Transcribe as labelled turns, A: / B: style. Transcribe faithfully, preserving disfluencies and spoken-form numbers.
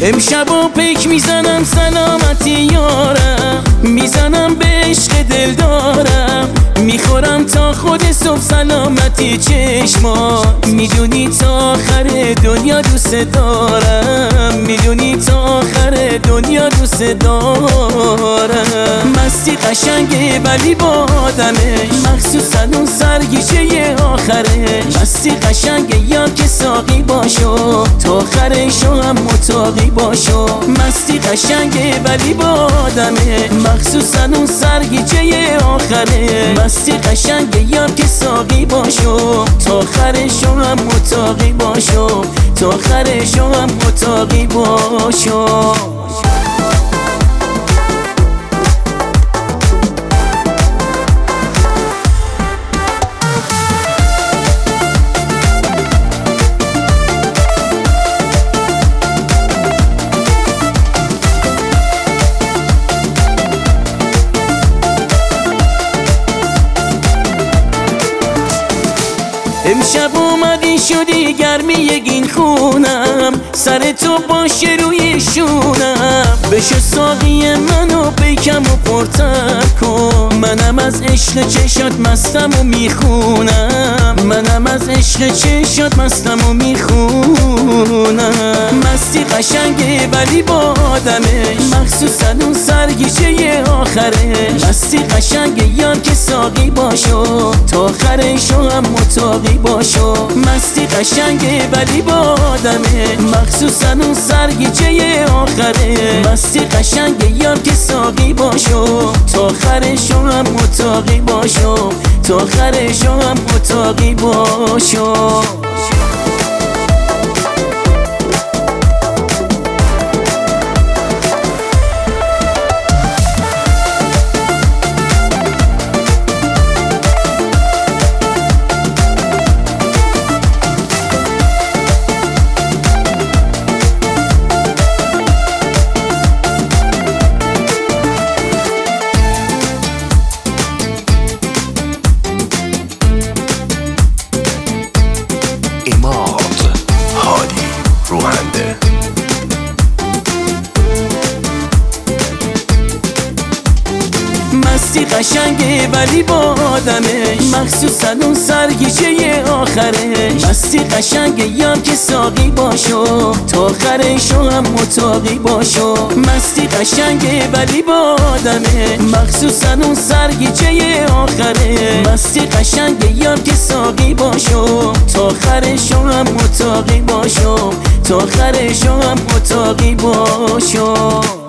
A: امشب و پیک میزنم سلامتی یارم، میزنم به عشق دل دارم، میخورم تا خود صبح سلامتی چشما. میدونی تا آخر دنیا دوست دارم، میدونی تا آخر دنیا دوست دارم. مستی قشنگه ولی با آدمش، مخصوصا اون سرگیجه آخرش. مستی قشنگه یا که ساقی باشو، تا آخرشو هم متاقی باشو. مستی قشنگه ولی با آدمه، مخصوصا اون سرگیجه آخره. مستی قشنگه یا که ساقی باشو، تا آخرشو هم متاقی باشو، تا آخرشو هم متاقی باشو. امشب اومدی شدی گرمی این خونم، سر تو باشه روی شونم. بشو ساقی منو بیکم و پرتر کن، منم از عشق چشات مستم و میخونم. منم از عشق چشات مستم و میخونم. مستی قشنگه ولی با آدمش، مخصوصا اون سرگیجه آخرش. مستی قشنگه یا که ساقی باشو، تا آخرشو هم متاقی باشو. مستی قشنگه ولی با آدمه، مخصوصا اون سرگیجه آخره. مستی قشنگه یا که ساقی باشو، تا آخرشو هم متاقی باشو، تا آخرشو هم متاقی باشو.
B: اماد هادی روحنده.
A: مستی قشنگه ولی با آدمش، مخصوصا اون سرگیجه آخرش. مستی قشنگه یا که ساقی باشو، تا آخرشو هم متاقی باشو. مستی قشنگه ولی با آدمه، مخصوصا اون سرگیجه آخره. مستی قشنگه یا که ساقی باشو، تا آخرشو هم متاقی باشو، تا آخرشو هم متاقی باشو.